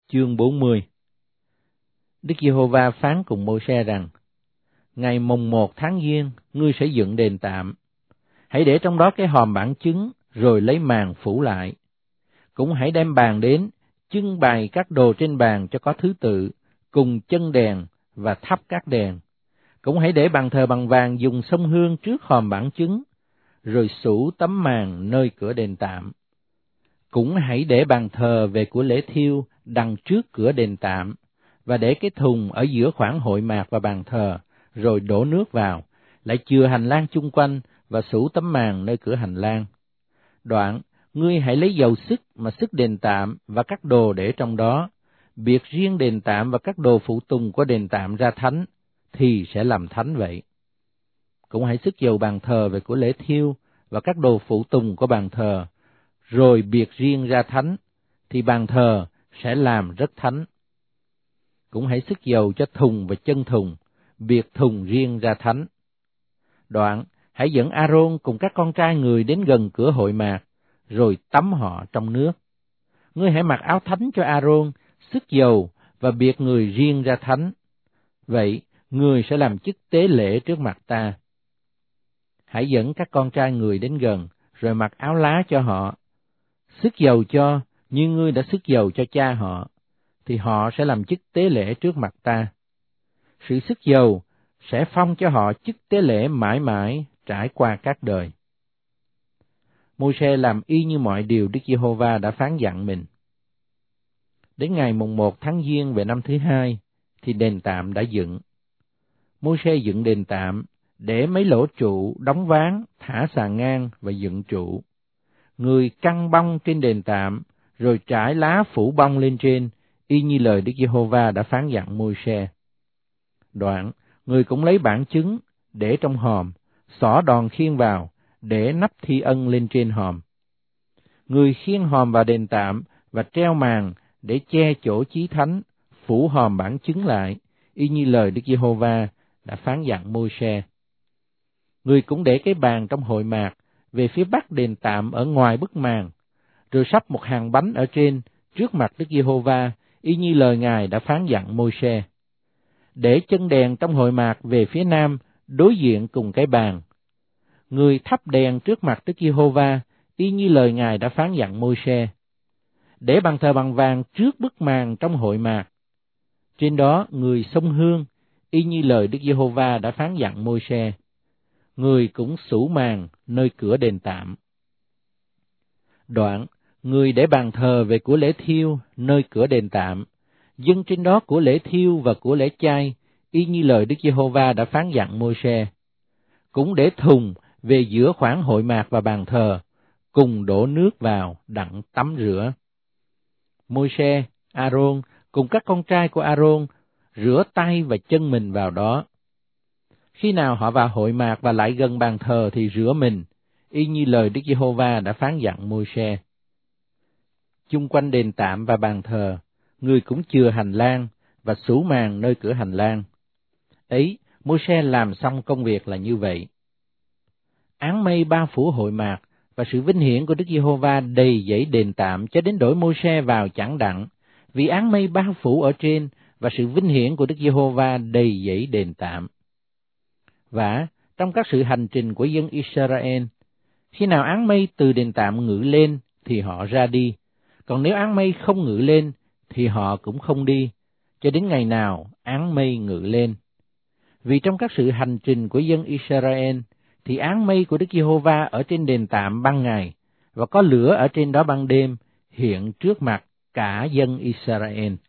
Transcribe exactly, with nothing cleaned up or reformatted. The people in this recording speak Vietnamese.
Chương bốn mươi. Đức Giê-hô-va phán cùng Mô-se rằng: Ngày mồng một tháng Giêng, ngươi sẽ dựng đền tạm. Hãy để trong đó cái hòm bản chứng, rồi lấy màn phủ lại. Cũng hãy đem bàn đến, trưng bày các đồ trên bàn cho có thứ tự, cùng chân đèn và thắp các đèn. Cũng hãy để bàn thờ bằng vàng dùng xông hương trước hòm bản chứng, rồi xủ tấm màn nơi cửa đền tạm. Cũng hãy để bàn thờ về của lễ thiêu đằng trước cửa đền tạm, và để cái thùng ở giữa khoảng hội mạc và bàn thờ, rồi đổ nước vào, lại chừa hành lang chung quanh và xủ tấm màn nơi cửa hành lang. Đoạn, ngươi hãy lấy dầu sức mà sức đền tạm và các đồ để trong đó, biệt riêng đền tạm và các đồ phụ tùng của đền tạm ra thánh, thì sẽ làm thánh vậy. Cũng hãy sức dầu bàn thờ về của lễ thiêu và các đồ phụ tùng của bàn thờ, rồi biệt riêng ra thánh, thì bàn thờ sẽ làm rất thánh. Cũng hãy sức dầu cho thùng và chân thùng, biệt thùng riêng ra thánh. Đoạn, hãy dẫn A-rôn cùng các con trai người đến gần cửa hội mạc, rồi tắm họ trong nước. Ngươi hãy mặc áo thánh cho A-rôn, sức dầu và biệt người riêng ra thánh. Vậy, người sẽ làm chức tế lễ trước mặt ta. Hãy dẫn các con trai người đến gần, rồi mặc áo lá cho họ. Sức dầu cho, như ngươi đã sức dầu cho cha họ, thì họ sẽ làm chức tế lễ trước mặt ta. Sự sức dầu sẽ phong cho họ chức tế lễ mãi mãi trải qua các đời. Môi-se làm y như mọi điều Đức Giê-hô-va đã phán dặn mình. Đến ngày mùng một tháng Giêng về năm thứ hai, thì đền tạm đã dựng. Môi-se dựng đền tạm, để mấy lỗ trụ, đóng ván, thả sàn ngang và dựng trụ. Người căng bông trên đền tạm, rồi trải lá phủ bông lên trên, y như lời Đức Giê-hô-va đã phán dặn Môi-se. Đoạn, người cũng lấy bản chứng, để trong hòm, xỏ đòn khiên vào, để nắp thi ân lên trên hòm. Người khiêng hòm vào đền tạm và treo màn để che chỗ chí thánh, phủ hòm bản chứng lại, y như lời Đức Giê-hô-va đã phán dặn Môi-se. Người cũng để cái bàn trong hội mạc về phía bắc đền tạm ở ngoài bức màn, rồi sắp một hàng bánh ở trên trước mặt Đức Giê-hô-va, y như lời Ngài đã phán dặn Môi-se. Để chân đèn trong hội mạc về phía nam, đối diện cùng cái bàn. Người thắp đèn trước mặt Đức Giê-hô-va, y như lời Ngài đã phán dặn Môi-se. Để bàn thờ bằng vàng trước bức màn trong hội mạc. Trên đó người xông hương, y như lời Đức Giê-hô-va đã phán dặn Môi-se. Người cũng xủ màn nơi cửa đền tạm. Đoạn, người để bàn thờ về của lễ thiêu nơi cửa đền tạm, dâng trên đó của lễ thiêu và của lễ chay, y như lời Đức Giê-hô-va đã phán dặn Môi-se. Cũng để thùng về giữa khoảng hội mạc và bàn thờ, cùng đổ nước vào đặng tắm rửa. Môi-se, A-rôn cùng các con trai của A-rôn rửa tay và chân mình vào đó. Khi nào họ vào hội mạc và lại gần bàn thờ thì rửa mình, y như lời Đức Giê-hô-va đã phán dặn Môi-se. Chung quanh đền tạm và bàn thờ, người cũng chừa hành lang và xủ màn nơi cửa hành lang. Ấy, Môi-se làm xong công việc là như vậy. Áng mây bao phủ hội mạc và sự vinh hiển của Đức Giê-hô-va đầy dẫy đền tạm cho đến đổi Môi-se vào chẳng đặng, vì áng mây bao phủ ở trên và sự vinh hiển của Đức Giê-hô-va đầy dẫy đền tạm. Và trong các sự hành trình của dân Israel, khi nào áng mây từ đền tạm ngự lên thì họ ra đi, còn nếu áng mây không ngự lên thì họ cũng không đi, cho đến ngày nào áng mây ngự lên. Vì trong các sự hành trình của dân Israel, thì áng mây của Đức Giê-hô-va ở trên đền tạm ban ngày, và có lửa ở trên đó ban đêm, hiện trước mặt cả dân Israel.